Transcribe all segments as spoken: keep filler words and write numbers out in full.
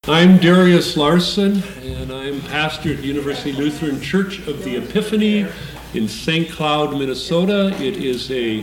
I'm Darius Larson, and I'm pastor at University Lutheran Church of the Epiphany in Saint Cloud, Minnesota. It is a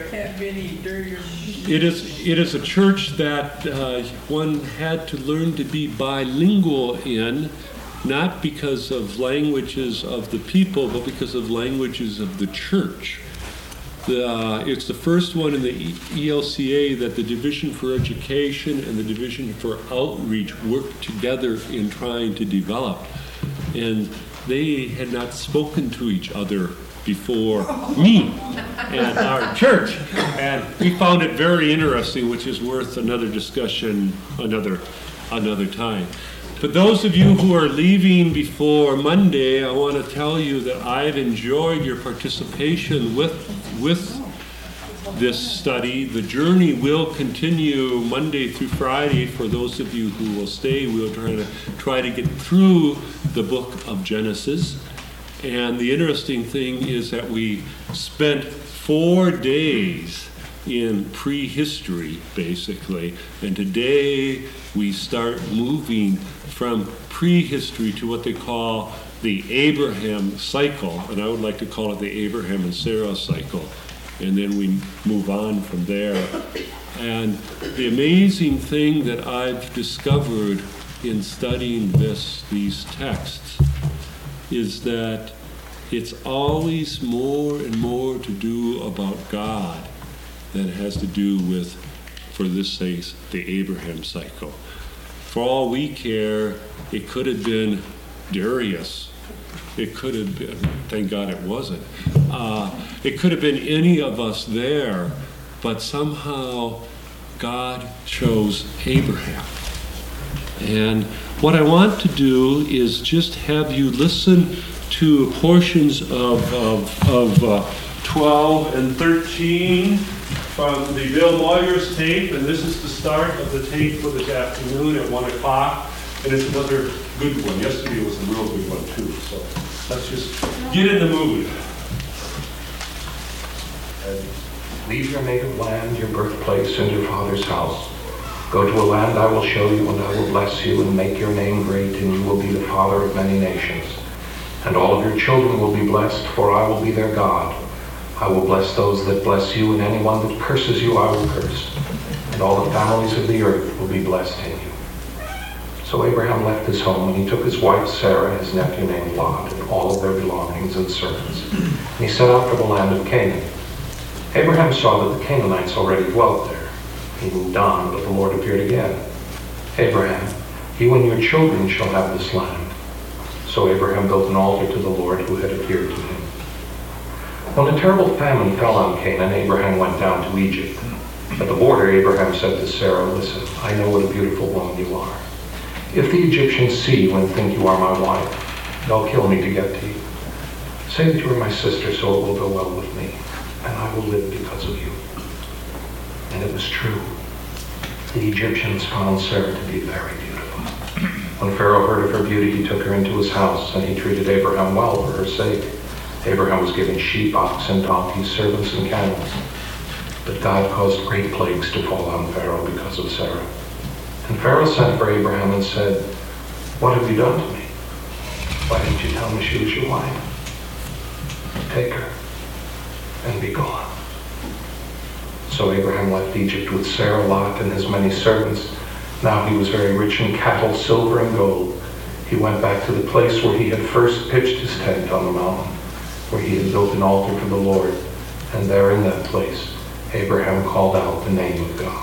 it is it is a church that uh, one had to learn to be bilingual in, not because of languages of the people, but because of languages of the church. The, uh, it's the first one in the E L C A that the Division for Education and the Division for Outreach worked together in trying to develop. And they had not spoken to each other before me and our church. And we found it very interesting, which is worth another discussion another another time. For those of you who are leaving before Monday, I want to tell you that I've enjoyed your participation with, with this study. The journey will continue Monday through Friday. For those of you who will stay, we'll try to try to get through the book of Genesis. And the interesting thing is that we spent four days in prehistory, basically, and today we start moving from prehistory to what they call the Abraham cycle, and I would like to call it the Abraham and Sarah cycle, and then we move on from there. And the amazing thing that I've discovered in studying this these texts is that it's always more and more to do about God than it has to do with, for this case, the Abraham cycle. For all we care, it could have been Darius. It could have been, thank God it wasn't. Uh, it could have been any of us there, but somehow God chose Abraham. And what I want to do is just have you listen to portions of, of, of uh, twelve and thirteen from the Bill Moyers tape, and this is the start of the tape for this afternoon at one o'clock, and it's another good one. Yesterday was a real good one too, so let's just get in the mood. Leave your native land, your birthplace, and your father's house. Go to a land I will show you, and I will bless you and make your name great, and you will be the father of many nations. And all of your children will be blessed, for I will be their God. I will bless those that bless you, and anyone that curses you I will curse. And all the families of the earth will be blessed in you. So Abraham left his home, and he took his wife Sarah, his nephew named Lot, and all of their belongings and servants. And he set out for the land of Canaan. Abraham saw that the Canaanites already dwelt there. He moved on, but the Lord appeared again. Abraham, you and your children shall have this land. So Abraham built an altar to the Lord who had appeared to him. When a terrible famine fell on Canaan, Abraham went down to Egypt. At the border, Abraham said to Sarah, listen, I know what a beautiful woman you are. If the Egyptians see you and think you are my wife, they'll kill me to get to you. Say that you are my sister, so it will go well with me, and I will live because of you. And it was true. The Egyptians found Sarah to be very beautiful. When Pharaoh heard of her beauty, he took her into his house, and he treated Abraham well for her sake. Abraham was given sheep, oxen, donkeys, servants, and camels. But God caused great plagues to fall on Pharaoh because of Sarah. And Pharaoh sent for Abraham and said, what have you done to me? Why didn't you tell me she was your wife? Take her and be gone. So Abraham left Egypt with Sarah, Lot, and his many servants. Now he was very rich in cattle, silver, and gold. He went back to the place where he had first pitched his tent on the mountain, where he had built an altar for the Lord. And there in that place, Abraham called out the name of God.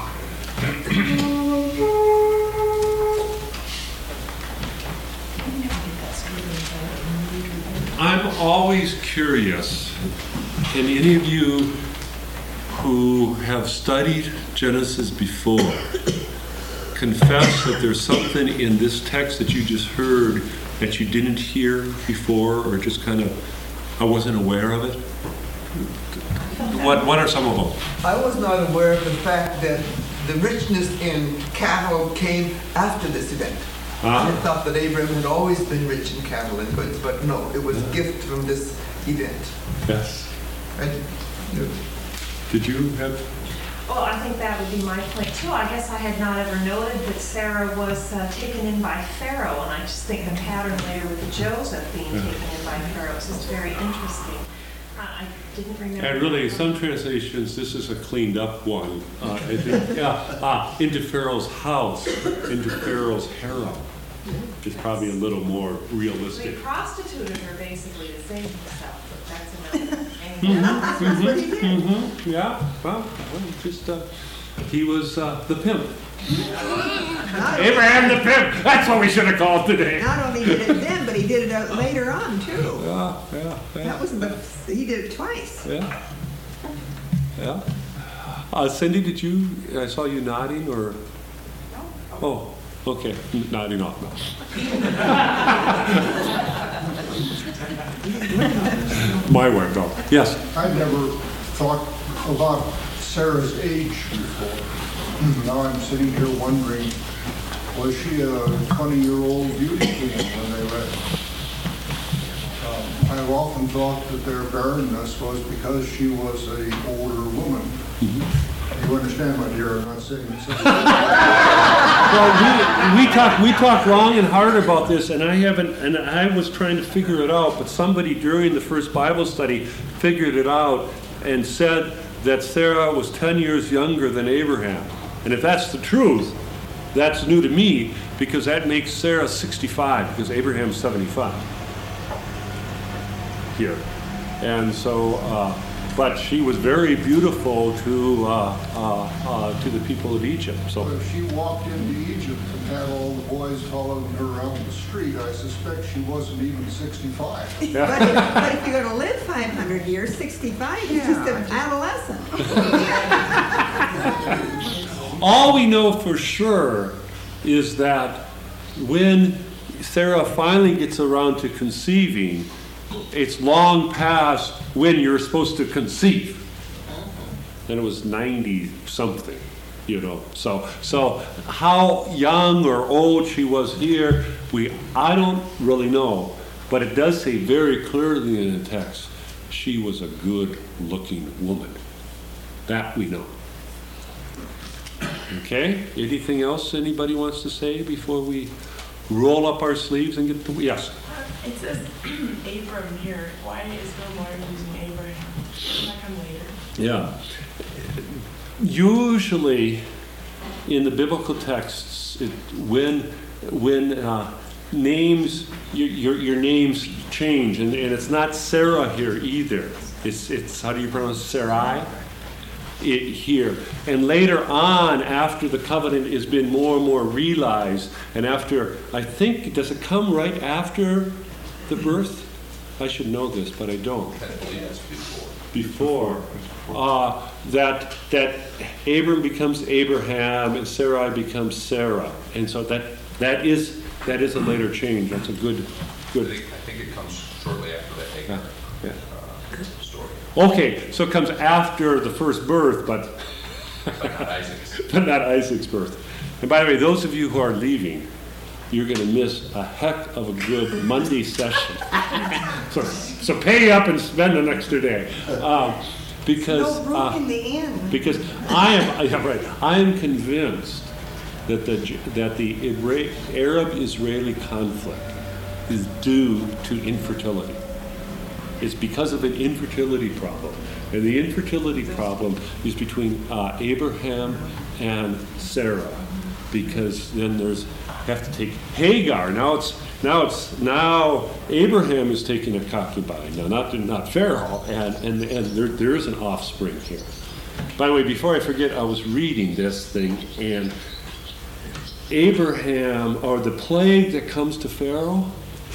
I'm always curious, can any of you who have studied Genesis before confess that there's something in this text that you just heard that you didn't hear before, or just kind of, I wasn't aware of it? What, what are some of them? I was not aware of the fact that the richness in cattle came after this event. Uh-huh. I thought that Abraham had always been rich in cattle and goods, but no, it was a gift from this event. Yes. Right? Did you have? Well, I think that would be my point too. I guess I had not ever noted that Sarah was uh, taken in by Pharaoh, and I just think the pattern there with Joseph being taken in by Pharaoh is just very interesting. Uh, I didn't remember. And really, some translations, this is a cleaned up one. Uh, I think, yeah, uh, into Pharaoh's house, into Pharaoh's harem. It's probably a little more They realistic. prostituted her basically to save himself, but that's another thing. That's what he did. Mm-hmm, yeah, well, well, just, uh, he was uh, the pimp. Not, Abraham the pimp, that's what we should have called today. not only did it then, but he did it uh, later on too. Yeah, yeah, That yeah, wasn't the, he did it twice. yeah. Yeah. Uh, Cindy, did you, I saw you nodding, or? Oh, okay, nodding off now. My word, though. Yes. I never thought about Sarah's age before. Now I'm sitting here wondering, was she a twenty-year-old beauty queen when they read? Um, I've often thought that their barrenness was because she was an older woman. You understand, my dear, I'm not saying so. Well, we, we talked we talked long and hard about this, and I haven't, and I was trying to figure it out, but somebody during the first Bible study figured it out and said that Sarah was ten years younger than Abraham. And if that's the truth, that's new to me, because that makes Sarah sixty-five, because Abraham's seventy-five here. And so, uh, but she was very beautiful to uh, uh, uh, to the people of Egypt. So. But if she walked into Egypt and had all the boys following her around the street, I suspect she wasn't even sixty-five. But if, but if you're gonna live five hundred years, sixty-five is just an adolescent. All we know for sure is that when Sarah finally gets around to conceiving, it's long past when you're supposed to conceive. And it was ninety something, you know. So so how young or old she was here, we I don't really know. But it does say very clearly in the text, she was a good looking woman. That we know. Okay, anything else anybody wants to say before we roll up our sleeves and get to, yes? It says Abram here. Why is the Lord using Abraham? Doesn't that come later? Yeah. Usually in the biblical texts, it, when when uh, names, your, your, your names change, and, and it's not Sarah here either. It's, it's how do you pronounce Sarai? It, here. And later on, after the covenant has been more and more realized, and after, I think, does it come right after the birth? I should know this, but I don't. Before. Uh, that that Abram becomes Abraham and Sarai becomes Sarah. And so that that is that is a later change. That's a good good. I think, I think it comes shortly after that Hagar Yeah. uh, story, Okay, so it comes after the first birth, but but not Isaac's. but not Isaac's birth. And by the way, those of you who are leaving, you're going to miss a heck of a good Monday session. So, so pay up and spend an extra day, um, because No room uh, in the inn. because I am yeah, right. I am convinced that the that the Ibra- Arab-Israeli conflict is due to infertility. It's because of an infertility problem. And the infertility problem is between uh, Abraham and Sarah, because then there's have to take Hagar. Now it's now it's now Abraham is taking a concubine. Now not not Pharaoh, and and and there there is an offspring here. By the way, before I forget, I was reading this thing, and Abraham, or the plague that comes to Pharaoh.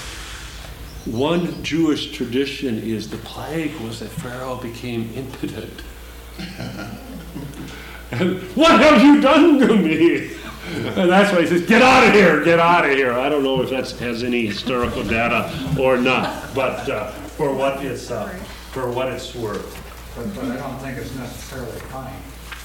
One Jewish tradition is the plague was that Pharaoh became impotent. And what have you done to me? And that's why he says, get out of here, get out of here. I don't know if that has any historical data or not, but uh, for what it's uh, for what it's worth. But, but I don't think it's necessarily kind.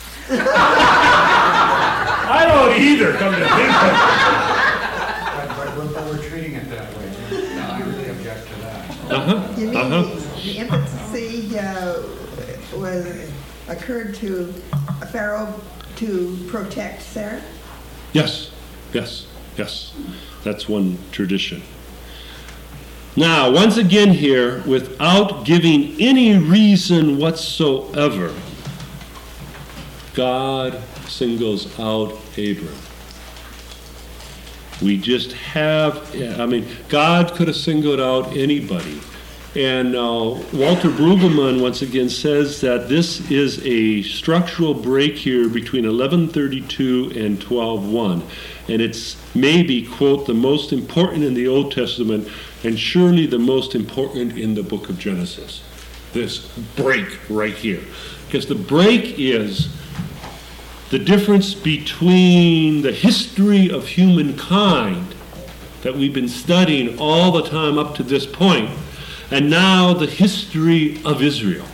I don't either, come to think of But, but we're, but we're treating it that way. I really object to that. it. Uh-huh. You mean Uh-huh. the, the infancy uh, was occurred to Pharaoh to protect Sarah? Yes, yes, yes. That's one tradition. Now, once again here, without giving any reason whatsoever, God singles out Abram. We just have, I mean, God could have singled out anybody. And uh, Walter Brueggemann once again says that this is a structural break here between eleven thirty-two and twelve one. And it's maybe, quote, the most important in the Old Testament and surely the most important in the book of Genesis. This break right here. Because the break is the difference between the history of humankind that we've been studying all the time up to this point, and now the history of Israel.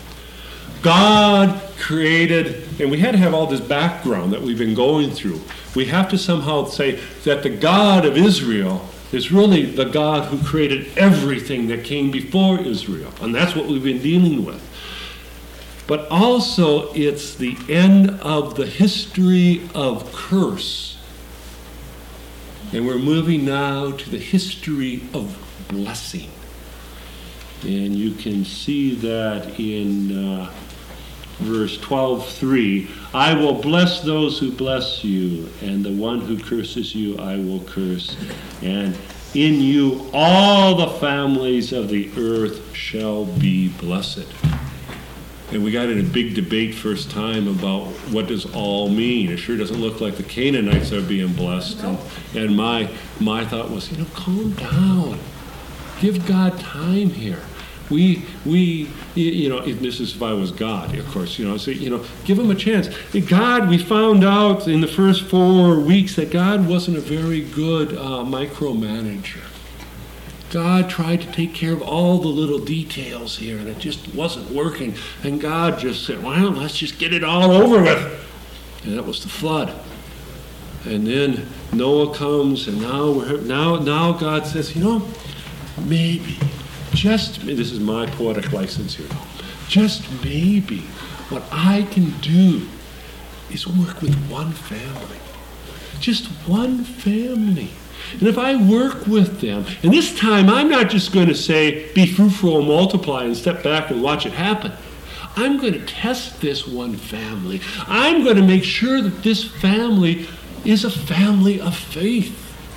God created, and we had to have all this background that we've been going through. We have to somehow say that the God of Israel is really the God who created everything that came before Israel. And that's what we've been dealing with. But also, it's the end of the history of curse. And we're moving now to the history of blessing. And you can see that in uh, verse twelve three. I will bless those who bless you, and the one who curses you I will curse. And in you all the families of the earth shall be blessed. And we got in a big debate first time about what does all mean. It sure doesn't look like the Canaanites are being blessed. And, and my my thought was, you know, calm down. Give God time here. We, we, you know, if this is if I was God, of course, you know, say, you know, give him a chance. God, we found out in the first four weeks that God wasn't a very good uh, micromanager. God tried to take care of all the little details here, and it just wasn't working. And God just said, well, let's just get it all over with. And that was the flood. And then Noah comes, and now we're now now God says, you know, maybe, just, this is my poetic license here, just maybe what I can do is work with one family. Just one family. And if I work with them, and this time I'm not just going to say, be fruitful and multiply and step back and watch it happen. I'm going to test this one family. I'm going to make sure that this family is a family of faith.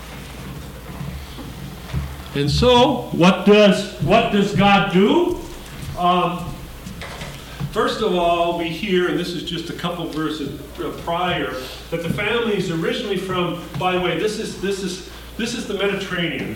And so, what does what does God do? Um, first of all, we hear, and this is just a couple verses prior, that the family is originally from. By the way, this is this is this is the Mediterranean.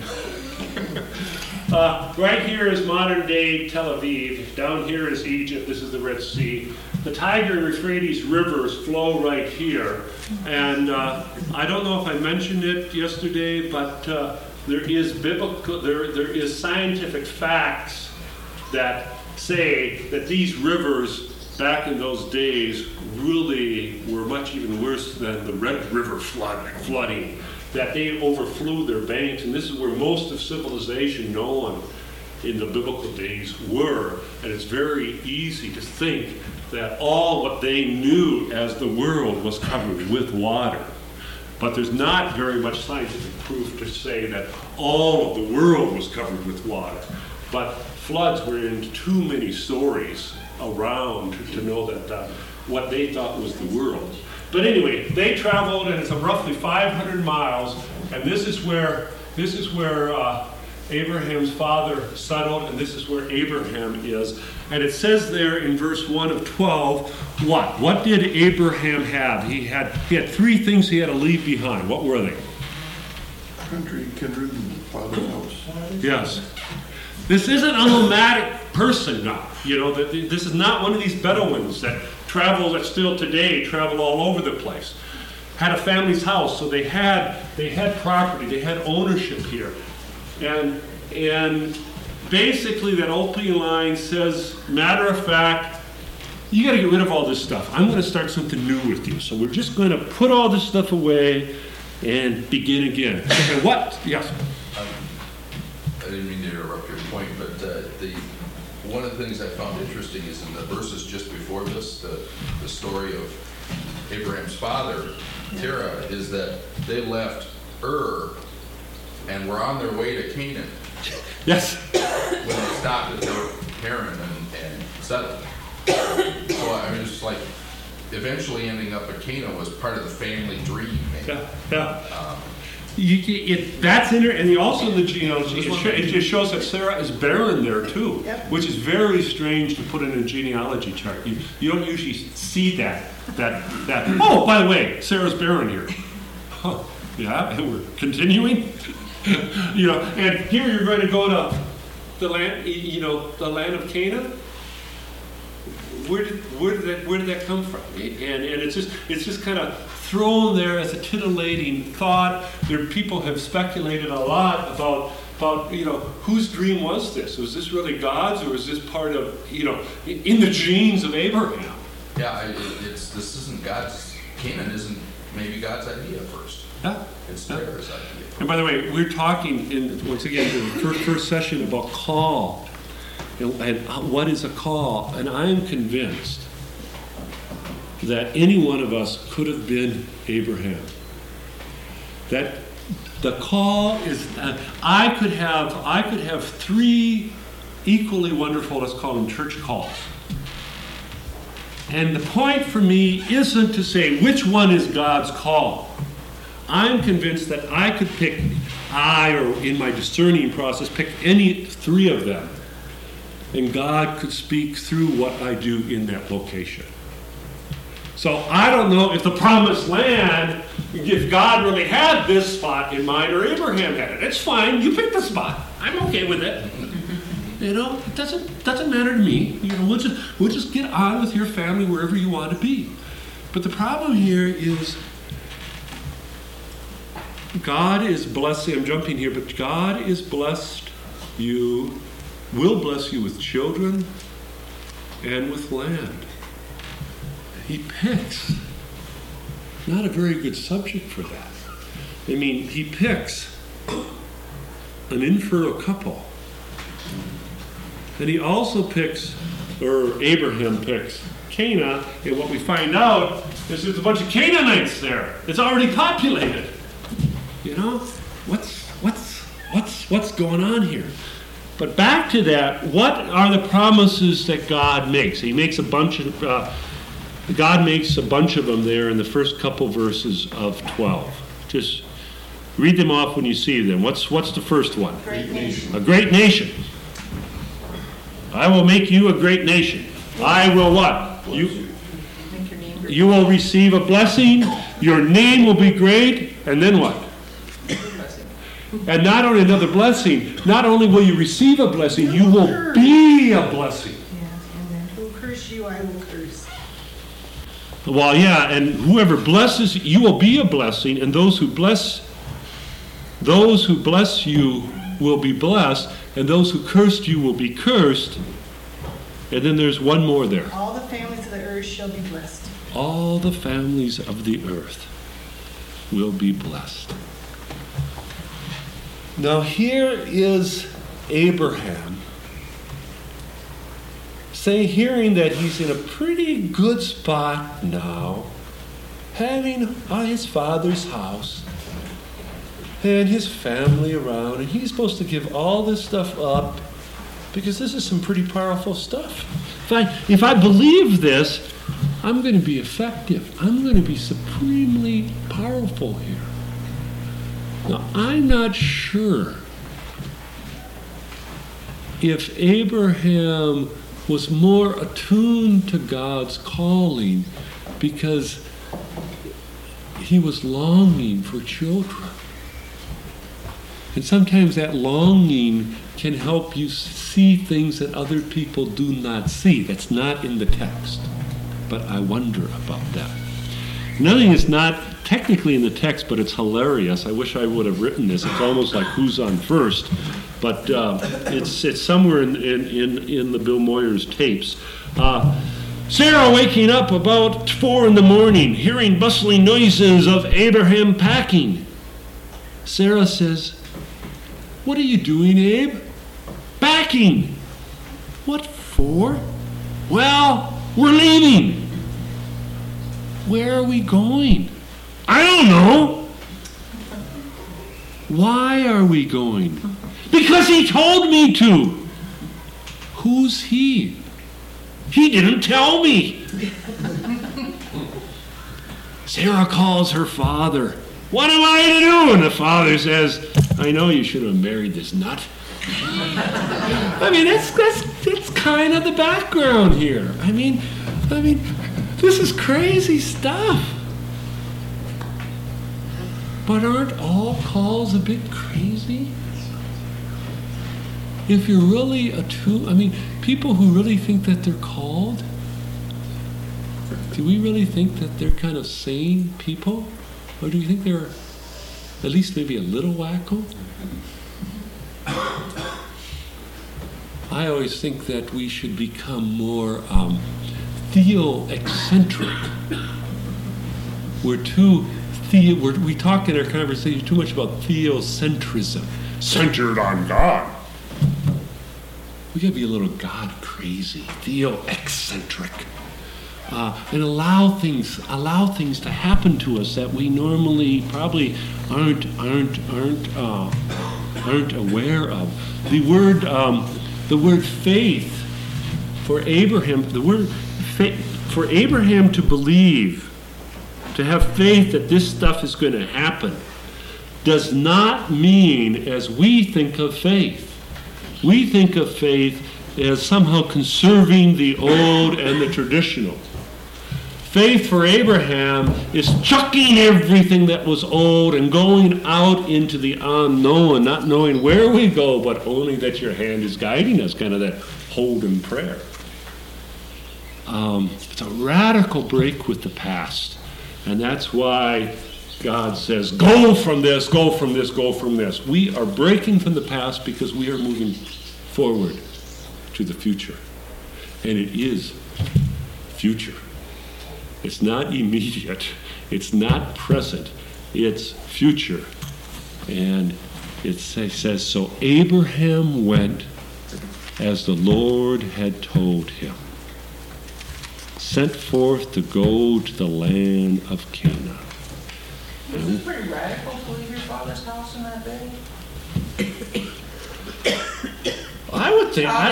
uh, right here is modern day Tel Aviv. Down here is Egypt. This is the Red Sea. The Tigris and Euphrates rivers flow right here, and uh, I don't know if I mentioned it yesterday, but. Uh, There is biblical, there, there is scientific facts that say that these rivers back in those days really were much even worse than the Red River flood, flooding, that they overflew their banks, and this is where most of civilization known in the biblical days were, and it's very easy to think that all what they knew as the world was covered with water. But there's not very much scientific proof to say that all of the world was covered with water. But floods were in too many stories around to know that uh, what they thought was the world. But anyway, they traveled, and it's roughly five hundred miles, and this is where this is where uh, Abraham's father settled, and this is where Abraham is. And it says there in verse one of twelve, what? What did Abraham have? He had he had three things he had to leave behind. What were they? Country, kindred, and father's house. Yes. This isn't a nomadic person now. You know, this is not one of these Bedouins that travel, that still today travel all over the place. Had a family's house, so they had they had property, they had ownership here. And and basically that opening line says, matter of fact, you got to get rid of all this stuff. I'm going to start something new with you. So we're just going to put all this stuff away and begin again. And what? Yes. Um, I didn't mean to interrupt your point, but uh, the one of the things I found interesting is in the verses just before this, the, the story of Abraham's father, Terah, is that they left Ur and were on their way to Canaan Yes. when they stopped at Haran and, and settled. So I mean, it's like eventually ending up at Canaan was part of the family dream. Maybe. Yeah, yeah. Um, You, you- it, that's in there, and also the genealogy, it, sho- it just shows that Sarah is barren there too, Yep. which is very strange to put in a genealogy chart. You, you don't usually see that, that, that, oh, by the way, Sarah's barren here. Huh, yeah, and we're continuing? You know, and here you're going to go to the land, y- you know, the land of Canaan? Where did, where did that, where did that come from? And, and it's just, it's just kind of thrown there as a titillating thought. There, people have speculated a lot about, about, you know, whose dream was this? Was this really God's, or was this part of, you know, in the genes of Abraham? yeah, I- it, it's this isn't God's. Canaan isn't maybe God's idea first. Yeah. It's Terah's idea. And by the way, we're talking in, once again, in the first, first session about call. And, and what is a call? And I am convinced that any one of us could have been Abraham. That the call is, uh, I could have, I could have three equally wonderful, let's call them church calls. And the point for me isn't to say which one is God's call. I'm convinced that I could pick, I, or in my discerning process, pick any three of them. And God could speak through what I do in that location. So I don't know if the promised land, if God really had this spot in mind or Abraham had it. It's fine, you pick the spot. I'm okay with it. You know, it doesn't doesn't matter to me. You know, we'll just we'll just get on with your family wherever you want to be. But the problem here is God is blessing, I'm jumping here, but God is blessed you, will bless you with children and with land. He picks not a very good subject for that. I mean, he picks an infertile couple. And he also picks, or Abraham picks, Canaan, and what we find out is there's a bunch of Canaanites there. It's already populated. You know, what's what's what's what's going on here? But back to that, what are the promises that God makes? He makes a bunch of, uh, God makes a bunch of them there in the first couple verses of twelve. Just read them off when you see them. What's what's the first one? Great nation. A great nation. I will make you a great nation. I will what? You, Make your name great. you will receive a blessing. Your name will be great. And then what? And not only another blessing, not only will you receive a blessing, you will be a blessing. Yes, and then who curse you, I will curse. Well, yeah, and whoever blesses, you will be a blessing, and those who bless, those who bless you will be blessed, and those who cursed you will be cursed. And then there's one more there. All the families of the earth shall be blessed. All the families of the earth will be blessed. Now here is Abraham saying, hearing that he's in a pretty good spot now, having uh, his father's house and his family around, and he's supposed to give all this stuff up because this is some pretty powerful stuff. If I, if I believe this, I'm going to be effective. I'm going to be supremely powerful here. Now, I'm not sure if Abraham was more attuned to God's calling because he was longing for children. And sometimes that longing can help you see things that other people do not see. That's not in the text. But I wonder about that. Nothing is not technically in the text, but it's hilarious. I wish I would have written this. It's almost like who's on first. But uh, it's it's somewhere in, in, in, in the Bill Moyers tapes. Uh, Sarah waking up about four in the morning, hearing bustling noises of Abraham packing. Sarah says, "What are you doing, Abe?" "Packing." "What before? Well, we're leaving. Where are we going? I don't know. Why are we going? Because he told me to. Who's he? He didn't tell me. Sarah calls her father. What am I to do? And the father says, I know you should have married this nut. I mean, that's, that's, that's kind of the background here. I mean, I mean, this is crazy stuff. But aren't all calls a bit crazy? If you're really attuned, I mean, people who really think that they're called, do we really think that they're kind of sane people? Or do you think they're at least maybe a little wacko? I always think that we should become more um, theo-eccentric. We're too, the, we're, we talk in our conversation too much about theocentrism, centered on God. We gotta be a little God crazy, theo-eccentric, uh, and allow things, allow things to happen to us that we normally probably aren't, aren't, aren't, uh, aren't aware of. The word, um, the word faith for Abraham, the word faith, for Abraham to believe, to have faith that this stuff is going to happen, does not mean as we think of faith. We think of faith as somehow conserving the old and the traditional. Faith for Abraham is chucking everything that was old and going out into the unknown, not knowing where we go, but only that your hand is guiding us, kind of that hold in prayer. Um, it's a radical break with the past. And that's why God says, go from this, go from this, go from this. We are breaking from the past because we are moving forward to the future. And it is future. It's not immediate. It's not present. It's future. And it says, so Abraham went as the Lord had told him, sent forth to go to the land of Canaan. Was it pretty radical to leave your father's house in that day? I would think. I,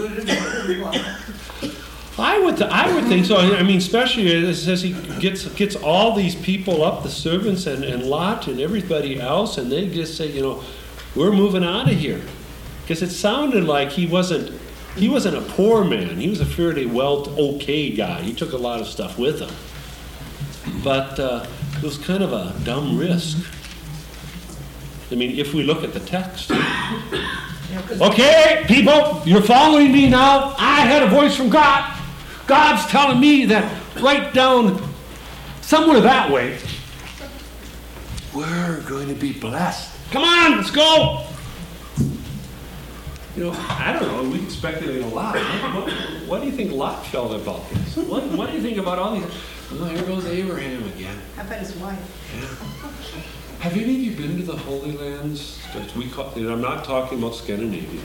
I would. Th- I would think so. I mean, especially as, as he gets gets all these people up, the servants and, and Lot and everybody else, and they just say, you know, we're moving out of here, because it sounded like he wasn't. He wasn't a poor man. He was a fairly well, okay guy. He took a lot of stuff with him, but uh, it was kind of a dumb risk. I mean, if we look at the text. Okay, people, you're following me now. I had a voice from God. God's telling me that right down somewhere that way, we're going to be blessed. Come on, let's go. You know, I don't know, we can speculate a lot. What, what, what do you think Lot felt about this? What, what do you think about all these? Oh, here goes Abraham again. How about his wife? Yeah. Have any of you been to the Holy Lands? That we call, and I'm not talking about Scandinavia.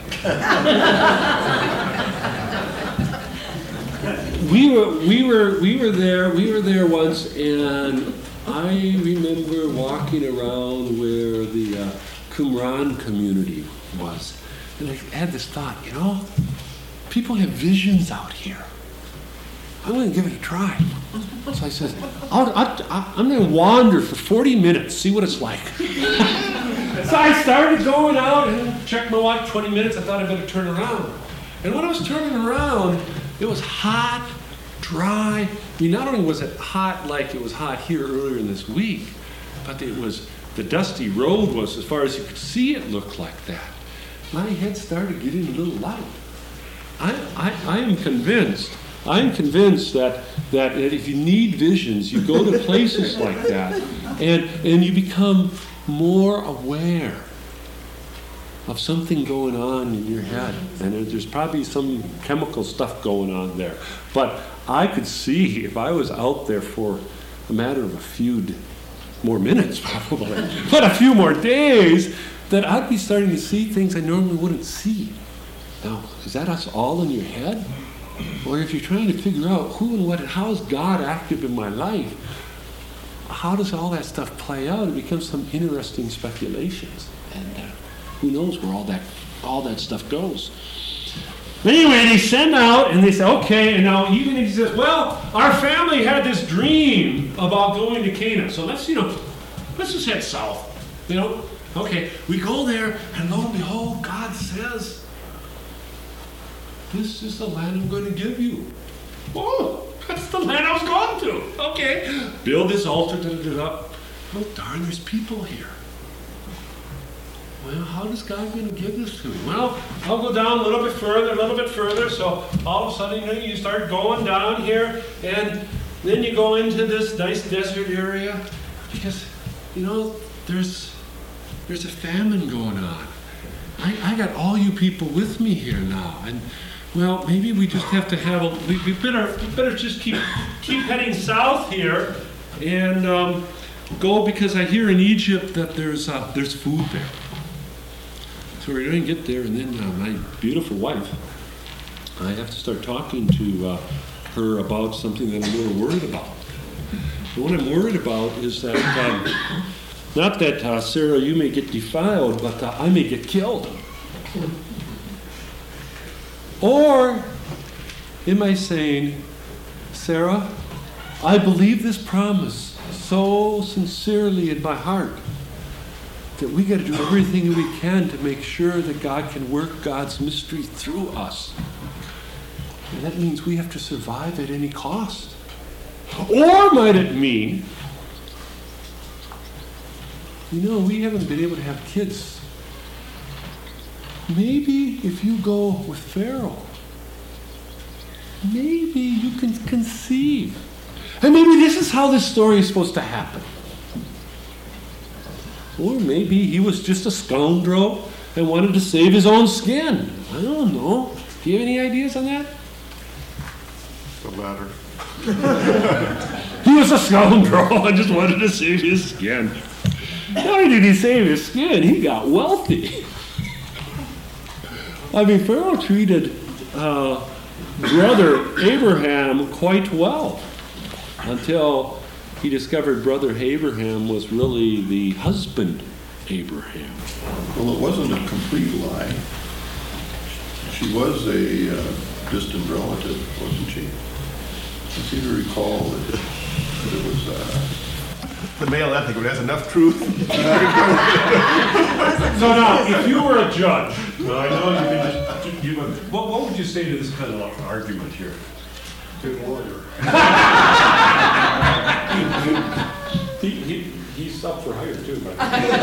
we were we were we were there we were there once, and I remember walking around where the uh, Qumran community was, and I had this thought, you know, people have visions out here. I'm going to give it a try. So I said, I'll, I'll, I'm going to wander for forty minutes, see what it's like. So I started going out and checked my watch, twenty minutes. I thought I better turn around. And when I was turning around, it was hot, dry. I mean, not only was it hot like it was hot here earlier in this week, but it was, the dusty road was, as far as you could see, it looked like that. My head started getting a little light. I, I, I am convinced I'm convinced that, that if you need visions, you go to places like that, and, and you become more aware of something going on in your head. And there's probably some chemical stuff going on there. But I could see, if I was out there for a matter of a few d- more minutes probably, but a few more days, that I'd be starting to see things I normally wouldn't see. Now, is that us all in your head? or if you're trying to figure out who and what, how is God active in my life, how does all that stuff play out? It becomes some interesting speculations, and uh, who knows where all that all that stuff goes. Anyway, they send out and they say, okay, and now even he says, well, our family had this dream about going to Canaan, so let's, you know, let's just head south, you know. Okay, we go there, and lo and behold, God says, this is the land I'm going to give you. Oh, that's the land I was going to. Okay, build this altar, da, da, da, da. Oh, darn, there's people here. Well, how is God going to give this to me? Well, I'll go down a little bit further, a little bit further. So all of a sudden, you know, you start going down here, and then you go into this nice desert area because, you know, there's there's a famine going on. I, I got all you people with me here now, and well, maybe we just have to have a. We, we better we better just keep keep heading south here, and um, go because I hear in Egypt that there's uh, there's food there. So we're going to get there, and then uh, my beautiful wife, I have to start talking to uh, her about something that I'm a little worried about. And what I'm worried about is that, um, not that, uh, Sarah, you may get defiled, but uh, I may get killed. Or am I saying, Sarah, I believe this promise so sincerely in my heart that we got to do everything we can to make sure that God can work God's mystery through us. And that means we have to survive at any cost. Or might it mean, you know, we haven't been able to have kids. Maybe if you go with Pharaoh, maybe you can conceive. And maybe this is how this story is supposed to happen. Or maybe he was just a scoundrel and wanted to save his own skin. I don't know. Do you have any ideas on that? The latter. He was a scoundrel and just wanted to save his skin. Not only did he save his skin, he got wealthy. I mean, Pharaoh treated uh, brother Abraham quite well until he discovered brother Abraham was really the husband Abraham. Well, it wasn't a complete lie. She was a uh, distant relative, wasn't she? I seem to recall that it, that it was... Uh... The male ethic, it has enough truth. So now, if you were a judge, well, I know you've been just... You, what, what would you say to this kind of argument here? Good lawyer. he, he, he's up for hire too, by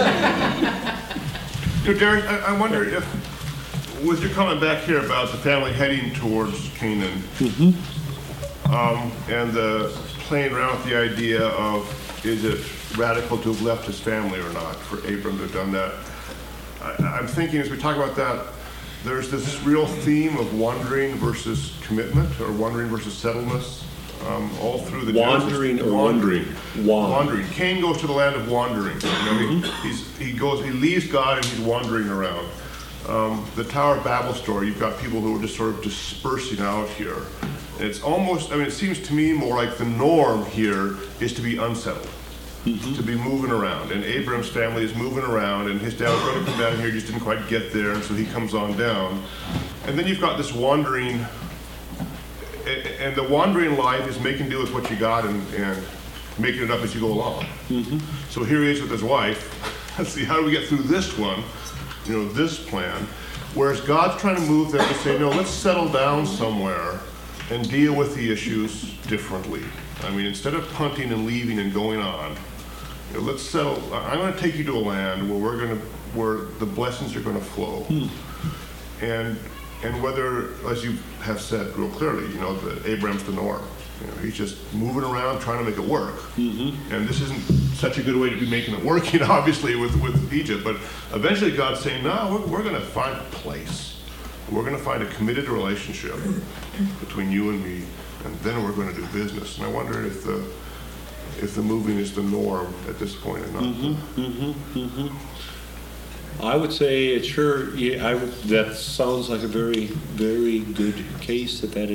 You know, Derek, I, I wonder if, with your comment back here about the family heading towards Canaan, mm-hmm. um, and the playing around with the idea of, is it radical to have left his family or not, for Abram to have done that? I, I'm thinking as we talk about that, there's this real theme of wandering versus commitment, or wandering versus settledness, um, all through the wandering Genesis. or wandering. Wandering. Wandering. Cain goes to the land of wandering. You know, he, he's, he goes, he leaves God and he's wandering around. Um, the Tower of Babel story, you've got people who are just sort of dispersing out here. And it's almost, I mean, it seems to me more like the norm here is to be unsettled. Mm-hmm. To be moving around, and Abram's family is moving around, and his dad was going to come down here, just didn't quite get there, and so he comes on down. And then you've got this wandering, and the wandering life is making do with what you got and, and making it up as you go along. Mm-hmm. So here he is with his wife. Let's see, how do we get through this one, you know, this plan? Whereas God's trying to move them to say, no, let's settle down somewhere and deal with the issues differently. I mean, instead of punting and leaving and going on, you know, let's settle. I'm going to take you to a land where we're going to, where the blessings are going to flow, hmm. and and whether, as you have said real clearly, you know, that Abraham's the norm. You know, he's just moving around trying to make it work, mm-hmm. and this isn't such a good way to be making it work, you know, obviously with with Egypt. But eventually, God's saying, no, we're, we're going to find a place. We're going to find a committed relationship between you and me, and then we're going to do business. And I wonder if the if the moving is the norm at this point and not mm-hmm, mm-hmm, mm-hmm. I would say it sure, yeah, I would, that sounds like a very, very good case that that is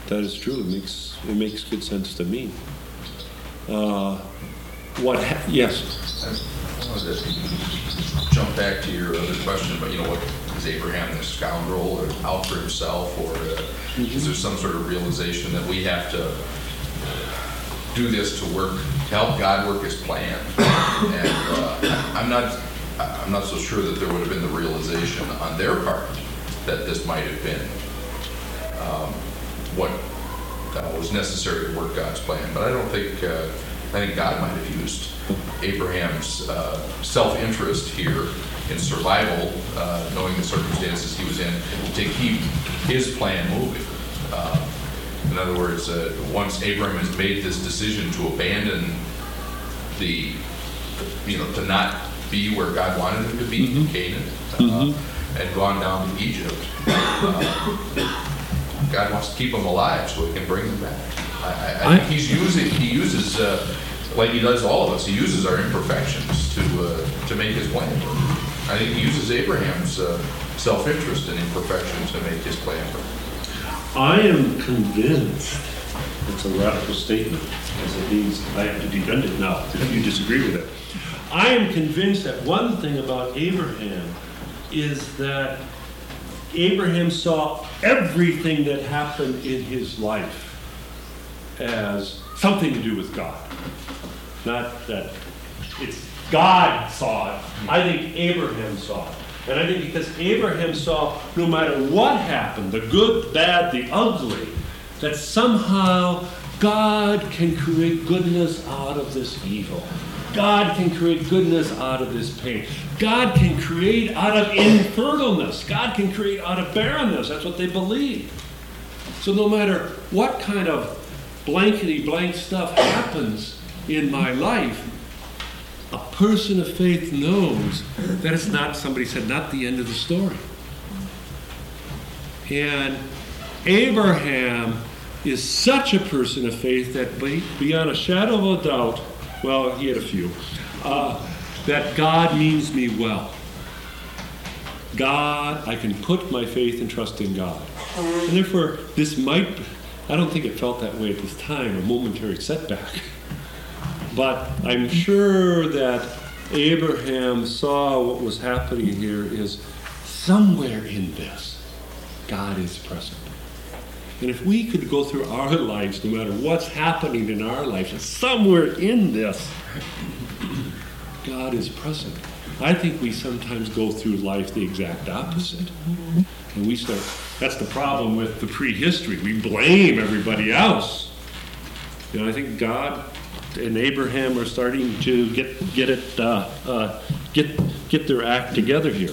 That is true. It makes, it makes good sense to me. Uh, what, ha- yes? I wanted to jump back to your other question, but you know, what, is Abraham a scoundrel or out for himself, or uh, mm-hmm. is there some sort of realization that we have to do this to work, to help God work His plan? And uh, I'm not, I'm not so sure that there would have been the realization on their part that this might have been um, what uh, was necessary to work God's plan. But I don't think, uh, I think God might have used Abraham's uh, self-interest here in survival, uh, knowing the circumstances he was in, to keep his plan moving. Uh, in other words, uh, once Abraham has made this decision to abandon the, you know, to not be where God wanted him to be, mm-hmm. Canaan, uh, mm-hmm. and gone down to Egypt, uh, God wants to keep him alive so he can bring them back. I, I, I think he's using, he uses, uh, like he does all of us, he uses our imperfections to uh, to make his plan work. I think he uses Abraham's uh, self-interest and imperfection to make his plan work. I am convinced, it's a radical statement, because it means I have to defend it now, if you disagree with it. I am convinced that one thing about Abraham is that Abraham saw everything that happened in his life as something to do with God. Not that it's God saw it. I think Abraham saw it. And I think because Abraham saw no matter what happened, the good, bad, the ugly, that somehow God can create goodness out of this evil. God can create goodness out of this pain. God can create out of infertileness. God can create out of barrenness. That's what they believe. So no matter what kind of blankety blank stuff happens in my life, a person of faith knows that it's not, somebody said, not the end of the story. And Abraham is such a person of faith that beyond a shadow of a doubt, well, he had a few, uh, that God means me well. God, I can put my faith and trust in God. And therefore, this might, I don't think it felt that way at this time, a momentary setback. But I'm sure that Abraham saw what was happening here is somewhere in this, God is present. And if we could go through our lives, no matter what's happening in our lives, somewhere in this, God is present. I think we sometimes go through life the exact opposite. And we start, that's the problem with the prehistory. We blame everybody else. You know, I think God and Abraham are starting to get get it uh, uh, get get their act together here.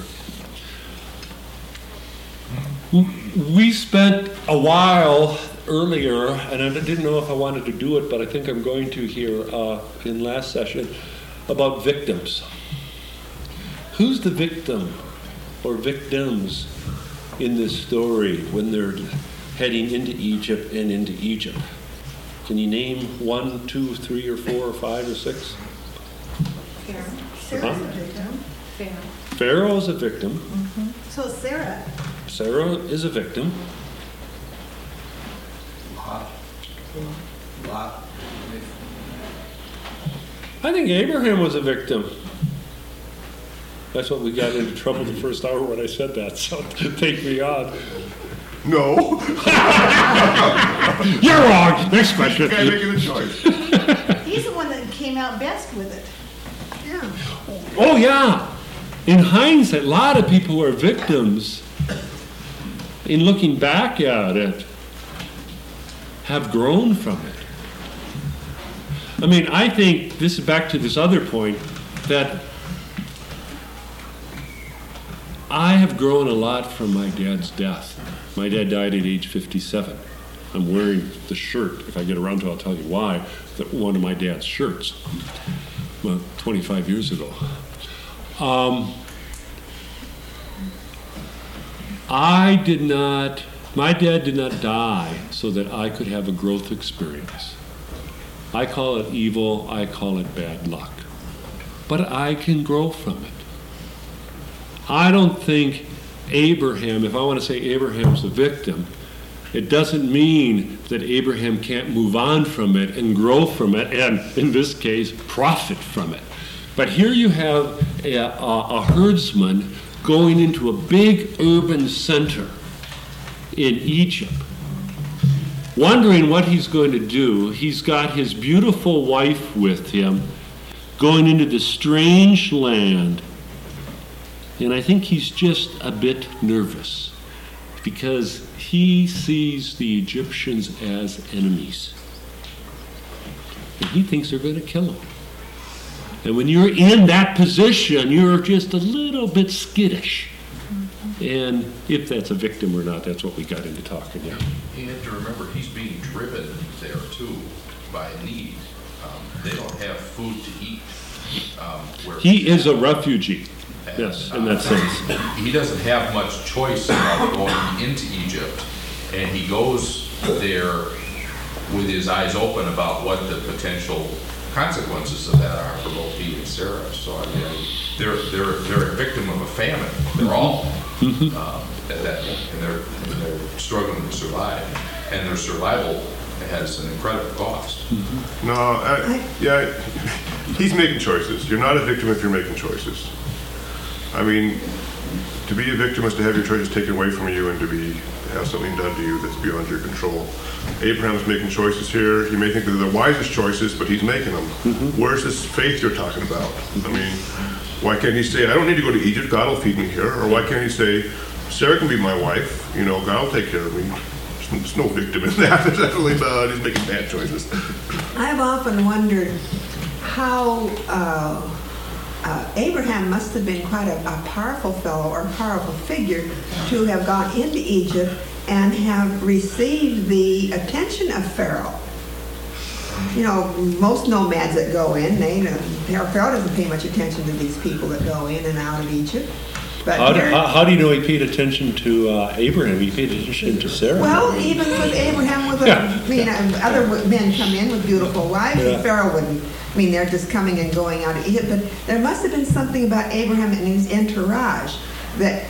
We spent a while earlier, and I didn't know if I wanted to do it, but I think I'm going to here uh, in last session, about victims. Who's the victim or victims in this story when they're heading into Egypt and into Egypt? Can you name one, two, three, or four, or five, or six? Pharaoh. Sarah's Huh? a victim. Pharaoh. Pharaoh is a victim. Mm-hmm. So is Sarah. Sarah is a victim. Lot. Lot. I think Abraham was a victim. That's what we got into trouble the first hour when I said that, so take me on. No. You're wrong. Next question. Guy making a choice. He's the one that came out best with it. Yeah. Oh, yeah. In hindsight, a lot of people who are victims, in looking back at it, have grown from it. I mean, I think this is back to this other point, that I have grown a lot from my dad's death. My dad died at age fifty-seven. I'm wearing the shirt, if I get around to it, I'll tell you why, that one of my dad's shirts, well, twenty-five years ago. Um, I did not, my dad did not die so that I could have a growth experience. I call it evil, I call it bad luck. But I can grow from it. I don't think Abraham, if I want to say Abraham's a victim, It doesn't mean that Abraham can't move on from it and grow from it, and in this case, profit from it. But here you have a, a, a herdsman going into a big urban center in Egypt, wondering what he's going to do. He's got his beautiful wife with him, going into this strange land, and I think he's just a bit nervous because he sees the Egyptians as enemies, and he thinks they're going to kill him. And when you're in that position, you're just a little bit skittish. And if that's a victim or not, that's what we got into talking now. You have to remember, he's being driven there too by need. Um, they don't have food to eat. Um, where He is a refugee, and, yes, in that uh, sense. He doesn't have much choice about going into Egypt, and he goes there with his eyes open about what the potential consequences of that are for both he and Sarah. So I mean, they're they're they're a victim of a famine. They're all Mm-hmm. um, at that, and they're and they're struggling to survive, and their survival has an incredible cost. Mm-hmm. No, I, yeah, he's making choices. You're not a victim if you're making choices. I mean, to be a victim is to have your choices taken away from you and to be have something done to you that's beyond your control. Abraham's making choices here. You may think they're the wisest choices, but he's making them. Mm-hmm. Where's this faith you're talking about? I mean, why can't he say, I don't need to go to Egypt, God will feed me here? Or why can't he say, Sarah can be my wife, you know, God will take care of me? There's no victim in that. There's definitely not. He's making bad choices. I've often wondered how uh, uh, Abraham must have been quite a, a powerful fellow or powerful figure to have gone into Egypt and have received the attention of Pharaoh. You know, most nomads that go in, they, you know, Pharaoh doesn't pay much attention to these people that go in and out of Egypt. But How do, here- how, how do you know he paid attention to uh, Abraham? He paid attention to Sarah. Well, even with Abraham, with a, Yeah. I mean, uh, other w- men come in with beautiful wives, Yeah. and Pharaoh wouldn't. I mean, they're just coming and going out of Egypt. But there must have been something about Abraham and his entourage that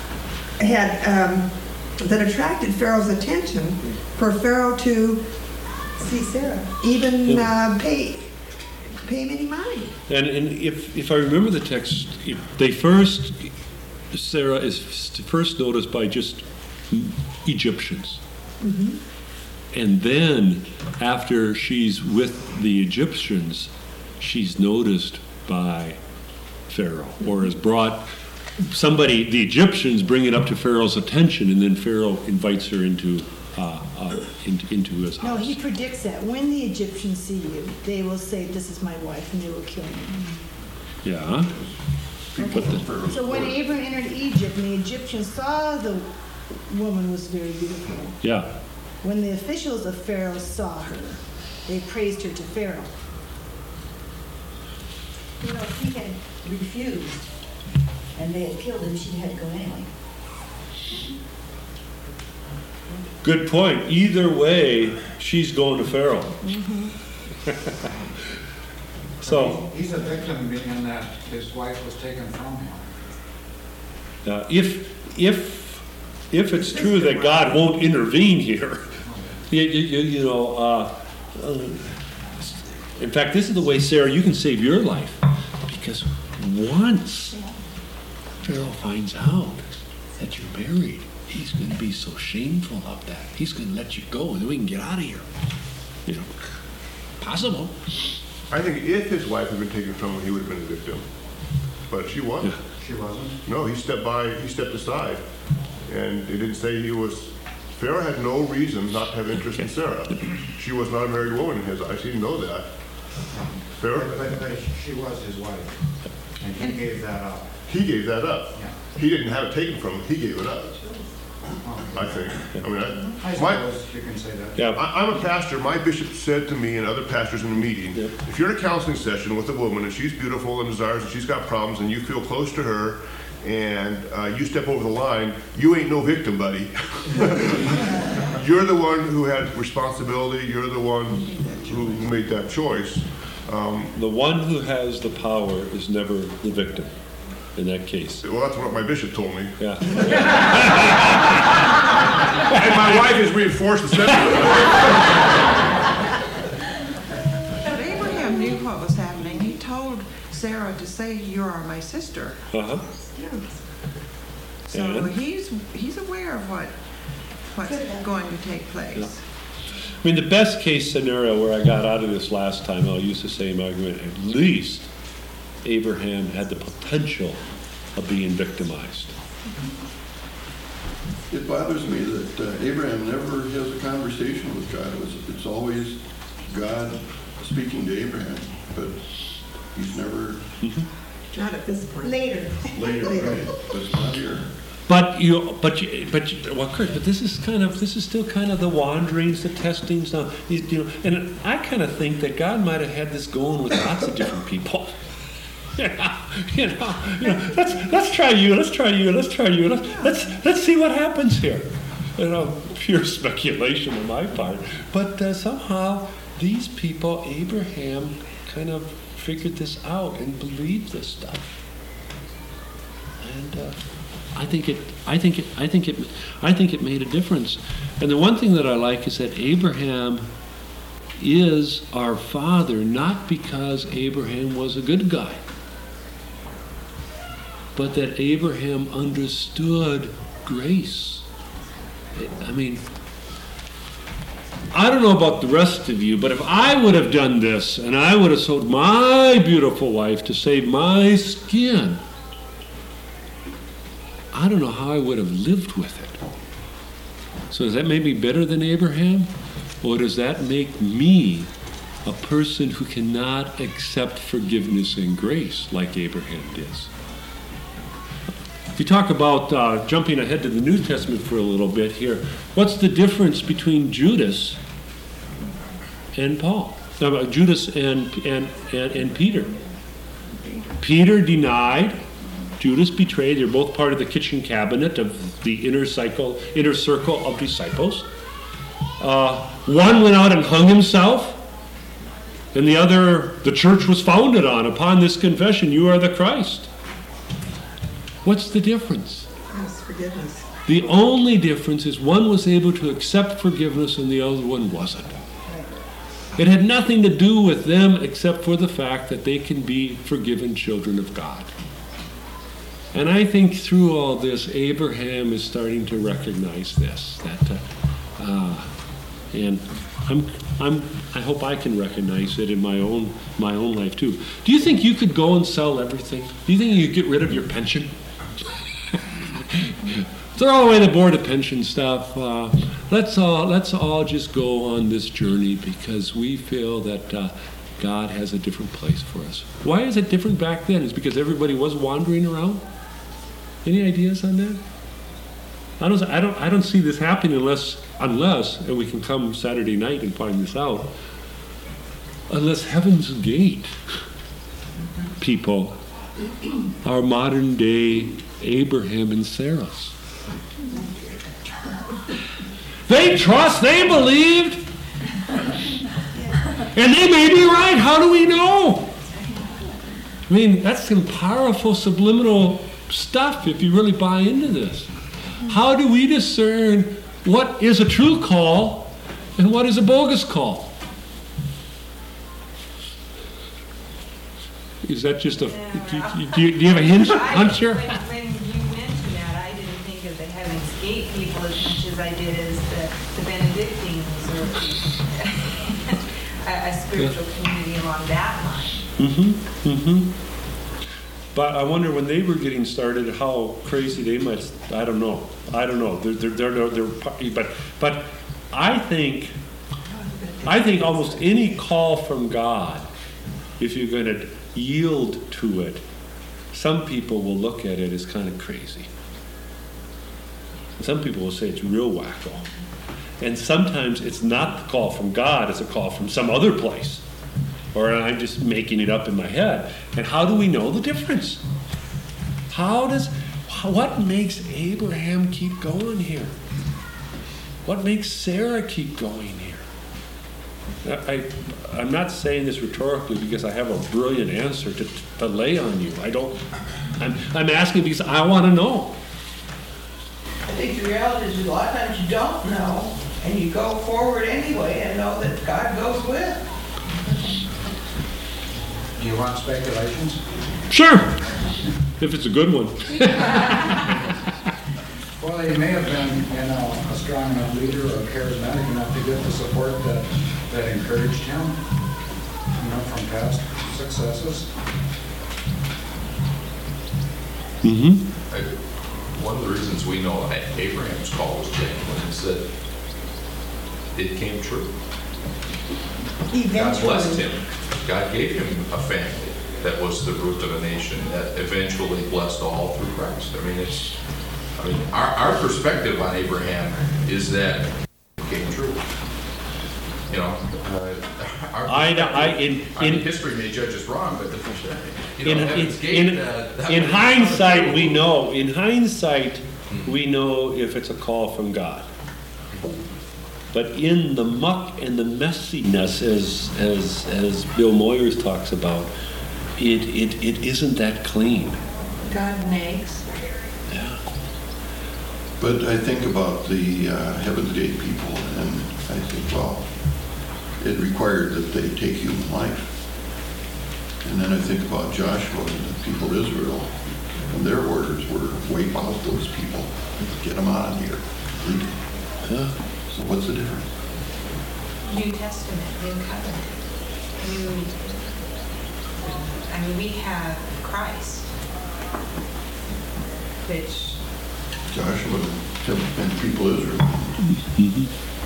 had um, that attracted Pharaoh's attention for Pharaoh to see Sarah, even uh, pay pay him any money. And, and if, if I remember the text, if they first, Sarah is first noticed by just Egyptians. Mm-hmm. And then, after she's with the Egyptians, she's noticed by Pharaoh, or is brought, somebody, the Egyptians bring it up to Pharaoh's attention, and then Pharaoh invites her into, uh, uh, into, into his house. No, he predicts that when the Egyptians see you, they will say, "This is my wife," and they will kill you. Yeah. But the, So when Abram entered Egypt and the Egyptians saw the woman was very beautiful, yeah. when the officials of Pharaoh saw her, they praised her to Pharaoh. You know, if he had refused and they had killed him, she had to go anyway. Good point. Either way, she's going to Pharaoh. So, He's a victim being that his wife was taken from him. uh, if if if it's true that God won't intervene here, you, you, you know, uh, uh, in fact, this is the way, Sarah, you can save your life, because once Pharaoh finds out that you're married, he's going to be so shameful of that. He's going to let you go, and then we can get out of here. You know, possible. I think if his wife had been taken from him, he would have been a victim. But she wasn't. She wasn't? No, he stepped by, he stepped aside. And it didn't say he was, Pharaoh had no reason not to have interest in Sarah. She was not a married woman in his eyes, he didn't know that. Pharaoh, But, but she was his wife, and he gave that up. he gave that up. Yeah. He didn't have it taken from him, he gave it up, Oh, I think. I mean, I, I my, suppose you can say that. Yeah. I, I'm a pastor. My bishop said to me and other pastors in a meeting, Yeah. if you're in a counseling session with a woman and she's beautiful and desires and she's got problems and you feel close to her and uh, you step over the line, you ain't no victim, buddy. You're the one who had responsibility. You're the one who made that choice. Um, The one who has the power is never the victim in that case. well, that's what my bishop told me. Yeah. And my wife has reinforced the sentiment. But Abraham knew what was happening. He told Sarah to say, "You are my sister." Uh-huh. So And? he's he's aware of what what's going to take place. Yeah. I mean, the best case scenario where I got out of this last time, I'll use the same argument, at least Abraham had the potential of being victimized. It bothers me that uh, Abraham never has a conversation with God. It was, it's always God speaking to Abraham, but he's never... Not at this point. Later. Later, right, but it's not here. But you, but you, but you, well, Chris, but this is kind of, this is still kind of the wanderings, the testings. Now, you know, and I kind of think that God might have had this going with lots of different people. you know, you know, you know, let's let's try you, let's try you, let's try you, let's let's let's see what happens here. You know, pure speculation on my part. But uh, somehow these people, Abraham, kind of figured this out and believed this stuff. And. Uh, I think it. I think it. I think it. I think it made a difference. And the one thing that I like is that Abraham is our father, not because Abraham was a good guy, but that Abraham understood grace. I mean, I don't know about the rest of you, but if I would have done this and I would have sold my beautiful wife to save my skin, I don't know how I would have lived with it. So does that make me better than Abraham? Or does that make me a person who cannot accept forgiveness and grace like Abraham did? If you talk about uh, jumping ahead to the New Testament for a little bit here, what's the difference between Judas and Paul? No, Judas and, and, and, and Peter. Peter denied. Judas betrayed. They're both part of the kitchen cabinet of the inner cycle, inner circle of disciples. Uh, one went out and hung himself, and the other, the church was founded on, upon this confession, you are the Christ. What's the difference? Yes, forgiveness. The only difference is one was able to accept forgiveness and the other one wasn't. It had nothing to do with them except for the fact that they can be forgiven children of God. And I think through all this, Abraham is starting to recognize this. That, uh, uh, and I'm, I'm, I hope I can recognize it in my own, my own life too. Do you think you could go and sell everything? Do you think you could get rid of your pension? Throw away the board of pension stuff. Uh, let's all, let's all just go on this journey because we feel that uh, God has a different place for us. Why is it different back then? Is it because everybody was wandering around? Any ideas on that? I don't, I don't, I don't see this happening unless, unless, and we can come Saturday night and find this out, unless Heaven's Gate people are modern day Abraham and Sarah's. They trust, they believed, and they may be right. How do we know? I mean, that's some powerful subliminal stuff if you really buy into this. How do we discern what is a true call and what is a bogus call? Is that just a, do you, do you, do you have a hinge, hunch here? When, when you mentioned that, I didn't think of the Heaven's Gate people as much as I did as the, the Benedictines or a, a spiritual community along that line. Mm-hmm, mm-hmm. But I wonder when they were getting started, how crazy they must. I don't know. I don't know. They're, they're, they're, they're, but, but I think, I think almost any call from God, if you're going to yield to it, some people will look at it as kind of crazy. Some people will say it's real wacko. And sometimes it's not the call from God; it's a call from some other place. Or I'm just making it up in my head. And how do we know the difference? How does, what makes Abraham keep going here? What makes Sarah keep going here? I, I'm not saying this rhetorically because I have a brilliant answer to, to lay on you. I don't, I'm, I'm asking because I want to know. I think the reality is a lot of times you don't know, and you go forward anyway and know that God goes with. Do you want speculations? Sure, if it's a good one. Well, he may have been, you know, a strong enough leader or charismatic enough to get the support that, that encouraged him, you know, from past successes. Mm-hmm. One of the reasons we know Abraham's call was genuine is that it came true. God blessed him. God gave him a family that was the root of a nation that eventually blessed all through Christ. I mean, it's, I mean, our, our perspective on Abraham is that it came true. You know, uh, our I, I, in, I mean, in, history may judge us wrong, but the, you in, know, Heaven's in, Gate, in, uh, that in was- hindsight, we know. In hindsight, we know if it's a call from God. But in the muck and the messiness, as as as Bill Moyers talks about, it it, it isn't that clean. God nags. Yeah. But I think about the uh, Heaven's Gate people, and I think, well, it required that they take human life. And then I think about Joshua and the people of Israel, and their orders were wipe out those people, get them out of here. Yeah. So what's the difference? New Testament, New Covenant, New, I mean, we have Christ, which... Joshua and people of Israel. Mm-hmm.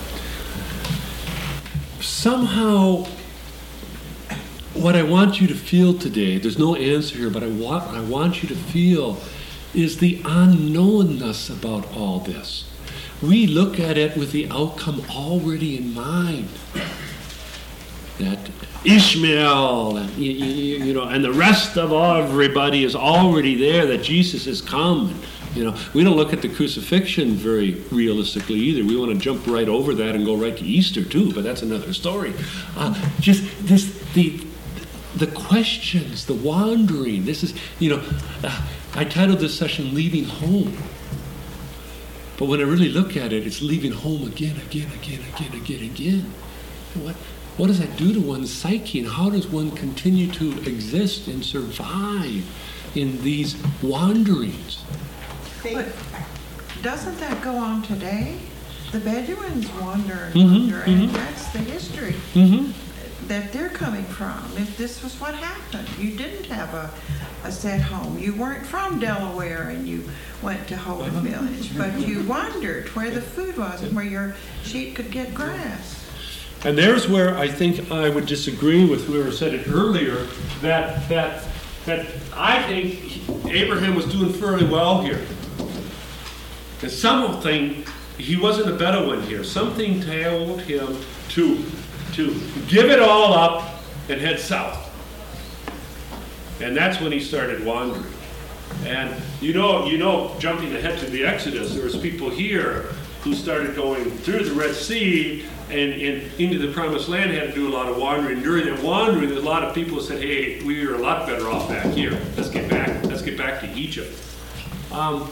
Somehow, what I want you to feel today, there's no answer here, but I want, I want you to feel is the unknownness about all this. We look at it with the outcome already in mind. That Ishmael and you, you, you know, and the rest of everybody is already there. That Jesus has come. You know, we don't look at the crucifixion very realistically either. We want to jump right over that and go right to Easter too. But that's another story. Uh, just this the the questions, the wandering. This is you know, uh, I titled this session "Leaving Home." But when I really look at it, it's leaving home again, again, again, again, again, again. What, what does that do to one's psyche, and how does one continue to exist and survive in these wanderings? But doesn't that go on today? The Bedouins wander and Mhm, wander, and mhm. that's the history Mm-hmm. that they're coming from. If this was what happened, you didn't have a, a set home. You weren't from Delaware and you went to Holden Village, but you wandered where the food was and where your sheep could get grass. And there's where I think I would disagree with whoever said it earlier, that that that I think Abraham was doing fairly well here. And something, he wasn't a Bedouin here. Something told him to to give it all up and head south. And that's when he started wandering. And you know, you know, jumping ahead to the Exodus, there was people here who started going through the Red Sea and, and into the Promised Land, had to do a lot of wandering. During that wandering, there's a lot of people who said, hey, we are a lot better off back here. Let's get back. Let's get back to Egypt. Um,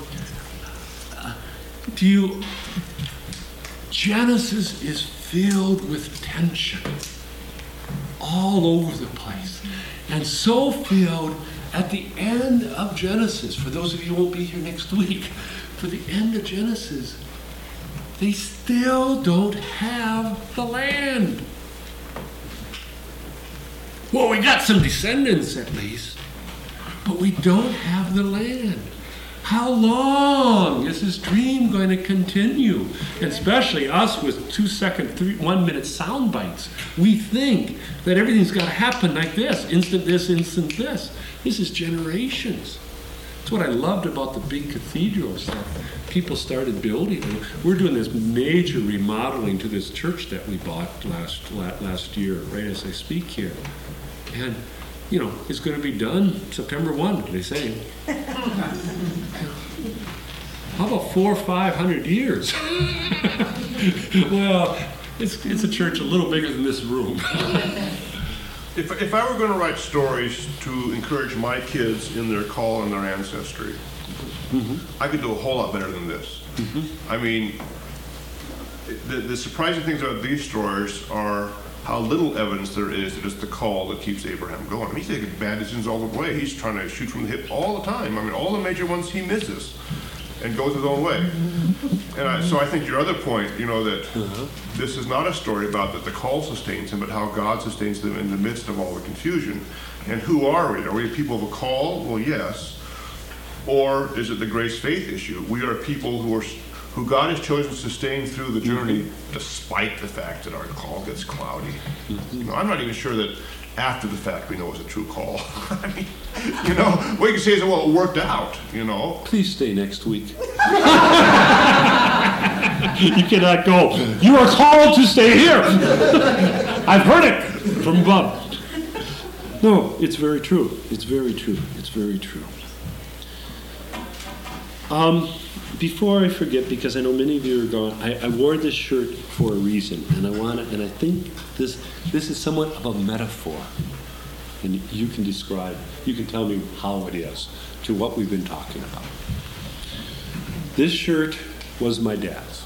do you... Genesis is filled with tension all over the place. And so filled at the end of Genesis, for those of you who won't be here next week, for the end of Genesis, they still don't have the land. Well, we got some descendants at least, but we don't have the land. How long is this dream going to continue? And especially us with two second, three, one minute sound bites. We think that everything's got to happen like this, instant this, instant this. This is generations. That's what I loved about the big cathedrals that people started building. We're doing this major remodeling to this church that we bought last last year, right as I speak here. And you know, it's going to be done September first, they say. How about four or five hundred years? Well, it's, it's a church a little bigger than this room. If, if I were going to write stories to encourage my kids in their call and their ancestry, I could do a whole lot better than this. I mean, the, the surprising things about these stories are how little evidence there is that it's the call that keeps Abraham going. I mean, he's taking bad decisions all the way. He's trying to shoot from the hip all the time. I mean, all the major ones he misses and goes his own way. And I, so I think your other point, you know, that uh-huh. this is not a story about that the call sustains him, but how God sustains them in the midst of all the confusion. And who are we? Are we people of a call? Well, yes. Or is it the grace faith issue? We are people who are who God has chosen to sustain through the journey, mm-hmm. despite the fact that our call gets cloudy. Mm-hmm. You know, I'm not even sure that after the fact we know it's a true call. I mean, you know, what you can say is, well, it worked out, you know. Please stay next week. You cannot go. You are called to stay here. I've heard it from above. No, it's very true. It's very true. It's very true. Um, before I forget, because I know many of you are gone, I, I wore this shirt for a reason, and I want to, and I think this this is somewhat of a metaphor, and you can describe, you can tell me how it is to what we've been talking about. This shirt was my dad's.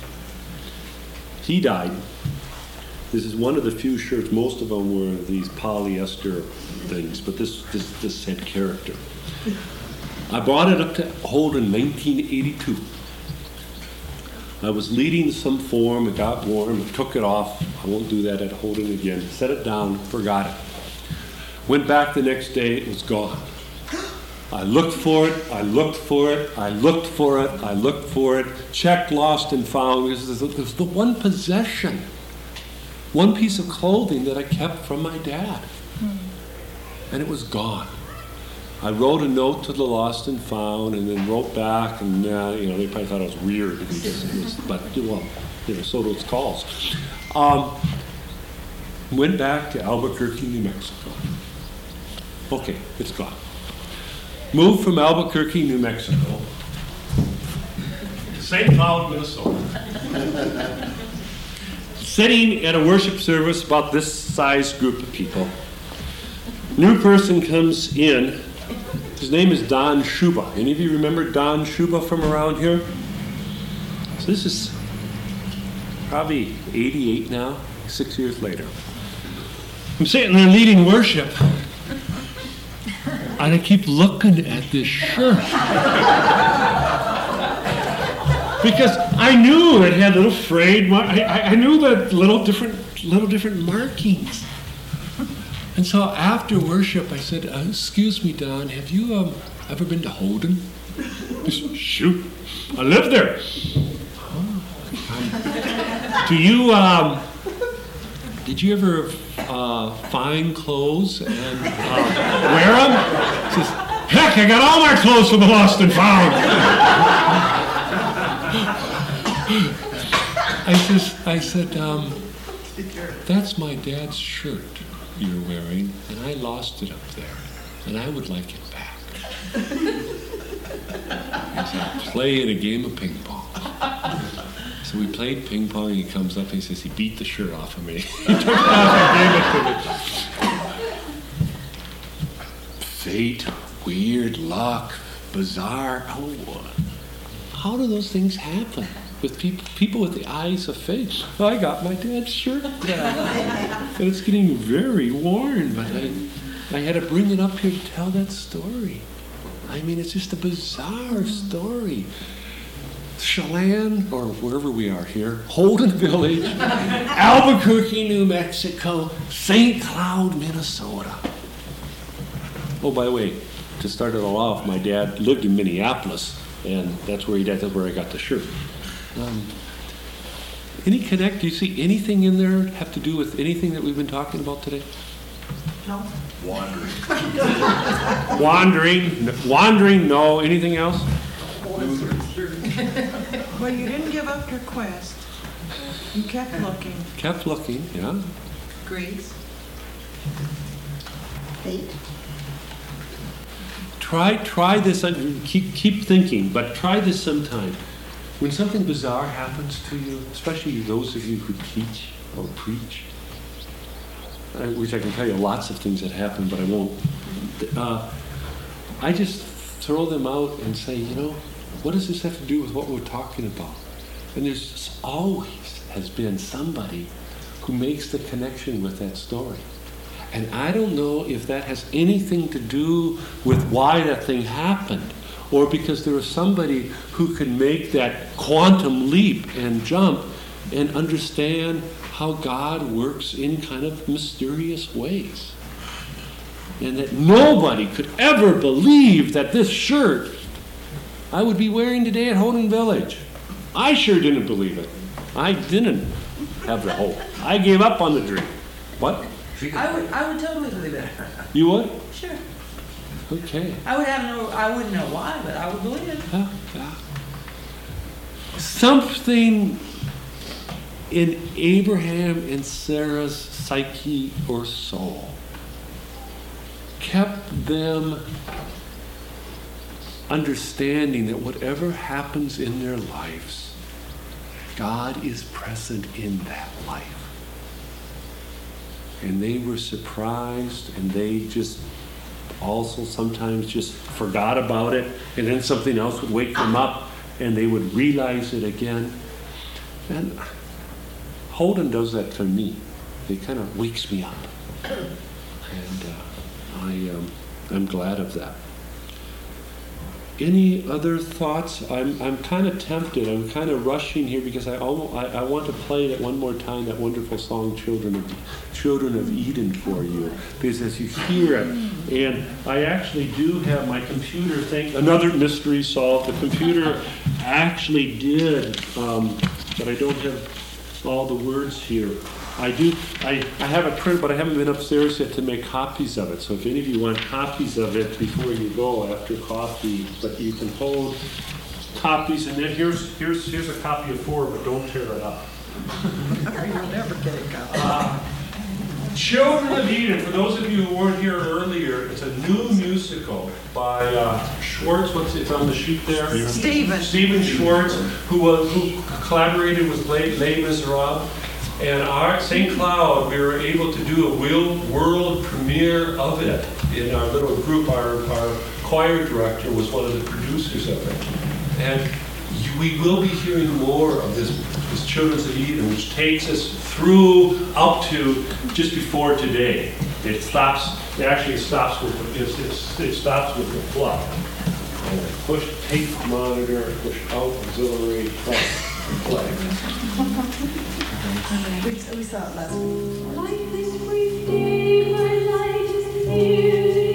He died. This is one of the few shirts. Most of them were these polyester things, but this this this had character. I brought it up to Holden in nineteen eighty-two. I was leading some form, it got warm, I took it off. I won't do that at Holden again. Set it down, forgot it. Went back the next day, it was gone. I looked for it, I looked for it, I looked for it, I looked for it, checked, lost, and found. It was the one possession, one piece of clothing that I kept from my dad. And it was gone. I wrote a note to the lost and found, and then wrote back, and uh, you know, they probably thought I was weird, because it was, but well, you know, so those calls. Um, went back to Albuquerque, New Mexico. Okay, it's gone. Moved from Albuquerque, New Mexico, Saint Cloud, Minnesota. Sitting at a worship service, about this size group of people. New person comes in. His name is Don Shuba. Any of you remember Don Shuba from around here? So this is probably eighty-eight now, six years later. I'm sitting there leading worship, and I keep looking at this shirt. Because I knew it had little frayed, mar- I, I knew the little different, little different markings. And so after worship, I said, uh, excuse me, Don, have you um, ever been to Holden? He said, shoot, I live there. Oh, um, do you, um, did you ever uh, find clothes and uh, wear them? He says, heck, I got all my clothes from the lost and found. I, says, I said, um, that's my dad's shirt you're wearing, and I lost it up there, and I would like it back. He said, play in a game of ping pong. So we played ping pong, and he comes up and he says, he beat the shirt off of me. He took it off and gave it to me. Fate, weird luck, bizarre. Oh, how do those things happen? With people, people with the eyes of faith. I got my dad's shirt back. And it's getting very worn, but I, I had to bring it up here to tell that story. I mean, it's just a bizarre story. Chelan, or wherever we are here, Holden Village, Albuquerque, New Mexico, Saint Cloud, Minnesota. Oh, by the way, to start it all off, my dad lived in Minneapolis, and that's where he died. That's where I got the shirt. Um, any connect? Do you see anything in there have to do with anything that we've been talking about today? No. Wandering. Wandering. Wandering, no. Anything else? Well, you didn't give up your quest. You kept looking. Kept looking, yeah. Grace. Fate. Try, try this. Keep, keep thinking, but try this sometime. When something bizarre happens to you, especially those of you who teach or preach, which I can tell you lots of things that happen, but I won't. Uh, I just throw them out and say, you know, what does this have to do with what we're talking about? And there's just always has been somebody who makes the connection with that story. And I don't know if that has anything to do with why that thing happened, or because there was somebody who could make that quantum leap and jump and understand how God works in kind of mysterious ways. And that nobody could ever believe that this shirt I would be wearing today at Houghton Village. I sure didn't believe it. I didn't have the hope. I gave up on the dream. What? I would, I would totally believe it. You would? Sure. Okay. I would have no, I wouldn't know why, but I would believe it. Yeah, yeah. Something in Abraham and Sarah's psyche or soul kept them understanding that whatever happens in their lives, God is present in that life. And they were surprised, and they just also sometimes just forgot about it, and then something else would wake them up, and they would realize it again. And Holden does that to me. It kind of wakes me up. And uh, I, um, I'm glad of that. Any other thoughts? I'm, I'm kind of tempted. I'm kind of rushing here because I, almost, I I want to play that one more time, that wonderful song, Children of, Children of Eden, for you. Because as you hear it, and I actually do have my computer thing, another mystery solved. The computer actually did, um, but I don't have all the words here. I do, I, I have it printed, but I haven't been upstairs yet to make copies of it. So if any of you want copies of it before you go after coffee, but you can hold copies, and then here's here's here's a copy of four, but don't tear it up. You'll never get it covered. Uh, Children of Eden, for those of you who weren't here earlier, it's a new musical by uh, Schwartz. What's it's on the sheet there? Stephen. Stephen Schwartz, who was who collaborated with Les, Les Miserables. And our Saint Cloud, we were able to do a world, world premiere of it in our little group. Our, our choir director was one of the producers of it. And we will be hearing more of this, this Children of Eden, which takes us through up to just before today. It stops, it actually stops with the, it's, it's, it stops with the flood. And I push tape monitor, push out auxiliary, play, play. We, we saw it last week. Like this brief day where light is clear.